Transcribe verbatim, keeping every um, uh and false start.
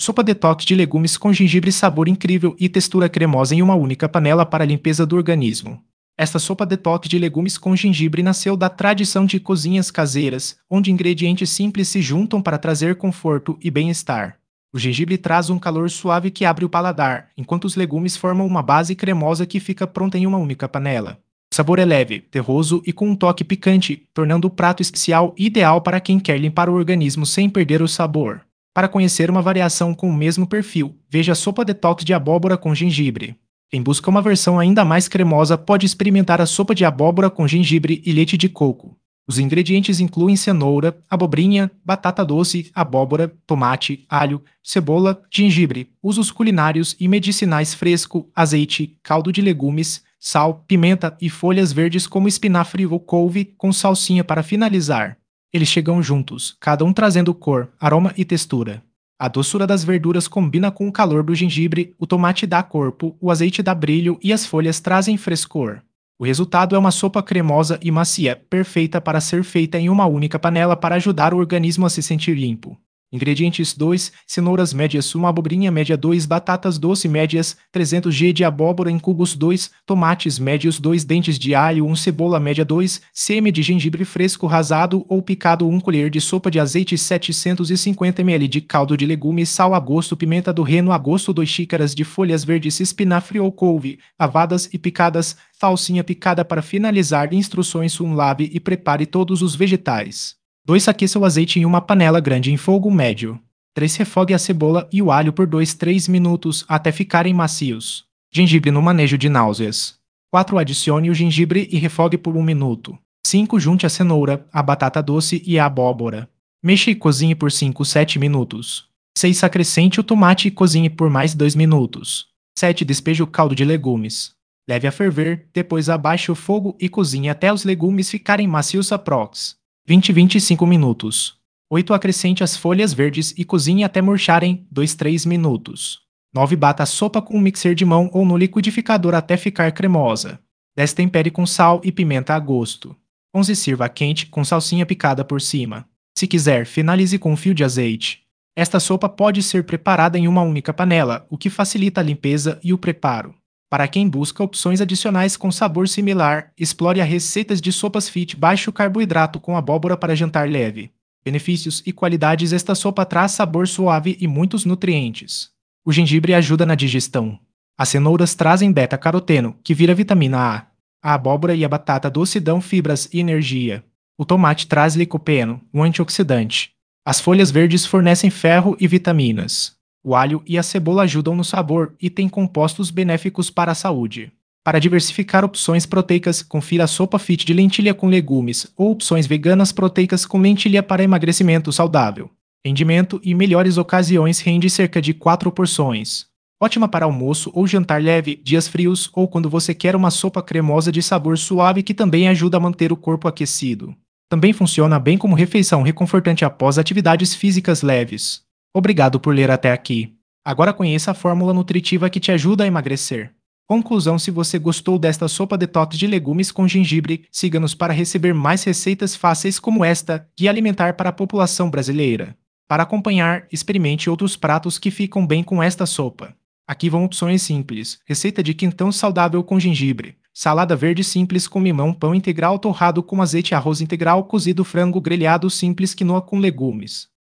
Sopa detox de legumes com gengibre, sabor incrível e textura cremosa em uma única panela para a limpeza do organismo. Esta sopa detox de legumes com gengibre nasceu da tradição de cozinhas caseiras, onde ingredientes simples se juntam para trazer conforto e bem-estar. O gengibre traz um calor suave que abre o paladar, enquanto os legumes formam uma base cremosa que fica pronta em uma única panela. O sabor é leve, terroso e com um toque picante, tornando o prato especial ideal para quem quer limpar o organismo sem perder o sabor. Para conhecer uma variação com o mesmo perfil, veja a sopa detox de abóbora com gengibre. Quem busca uma versão ainda mais cremosa pode experimentar a sopa de abóbora com gengibre e leite de coco. Os ingredientes incluem cenoura, abobrinha, batata doce, abóbora, tomate, alho, cebola, gengibre, usos culinários e medicinais fresco, azeite, caldo de legumes, sal, pimenta e folhas verdes como espinafre ou couve com salsinha para finalizar. Eles chegam juntos, cada um trazendo cor, aroma e textura. A doçura das verduras combina com o calor do gengibre, o tomate dá corpo, o azeite dá brilho e as folhas trazem frescor. O resultado é uma sopa cremosa e macia, perfeita para ser feita em uma única panela para ajudar o organismo a se sentir limpo. Ingredientes: dois cenouras médias, uma abobrinha média, dois batatas doce médias, trezentos gramas de abóbora em cubos, dois tomates médios, dois dentes de alho, uma cebola média, dois sêmen de gengibre fresco rasado ou picado, uma colher de sopa de azeite, setecentos e cinquenta mililitros de caldo de legumes, sal a gosto, pimenta do reino a gosto, duas xícaras de folhas verdes, espinafre ou couve, lavadas e picadas, salsinha picada. Para finalizar, instruções: um lave e prepare todos os vegetais. dois Aqueça o azeite em uma panela grande em fogo médio. três Refogue a cebola e o alho por dois a três minutos até ficarem macios. Gengibre no manejo de náuseas. quatro Adicione o gengibre e refogue por um minuto. cinco Junte a cenoura, a batata doce e a abóbora. Mexa e cozinhe por cinco a sete minutos. seis Acrescente o tomate e cozinhe por mais dois minutos. sete Despeje o caldo de legumes. Leve a ferver, depois abaixe o fogo e cozinhe até os legumes ficarem macios aprox. vinte a vinte e cinco minutos. oito Acrescente as folhas verdes e cozinhe até murcharem, dois a três minutos. nove Bata a sopa com um mixer de mão ou no liquidificador até ficar cremosa. dez Tempere com sal e pimenta a gosto. onze Sirva quente com salsinha picada por cima. Se quiser, finalize com um fio de azeite. Esta sopa pode ser preparada em uma única panela, o que facilita a limpeza e o preparo. Para quem busca opções adicionais com sabor similar, explore as receitas de sopas fit baixo carboidrato com abóbora para jantar leve. Benefícios e qualidades: esta sopa traz sabor suave e muitos nutrientes. O gengibre ajuda na digestão. As cenouras trazem beta-caroteno, que vira vitamina A. A abóbora e a batata doce dão fibras e energia. O tomate traz licopeno, um antioxidante. As folhas verdes fornecem ferro e vitaminas. O alho e a cebola ajudam no sabor e têm compostos benéficos para a saúde. Para diversificar opções proteicas, confira a sopa fit de lentilha com legumes ou opções veganas proteicas com lentilha para emagrecimento saudável. Rendimento e melhores ocasiões: rende cerca de quatro porções. Ótima para almoço ou jantar leve, dias frios ou quando você quer uma sopa cremosa de sabor suave que também ajuda a manter o corpo aquecido. Também funciona bem como refeição reconfortante após atividades físicas leves. Obrigado por ler até aqui. Agora conheça a fórmula nutritiva que te ajuda a emagrecer. Conclusão: se você gostou desta sopa detox de legumes com gengibre, siga-nos para receber mais receitas fáceis como esta, Guia Alimentar para a População Brasileira. Para acompanhar, experimente outros pratos que ficam bem com esta sopa. Aqui vão opções simples: receita de quentão saudável com gengibre, salada verde simples com limão, pão integral torrado com azeite, arroz integral cozido, frango grelhado simples, quinoa com legumes.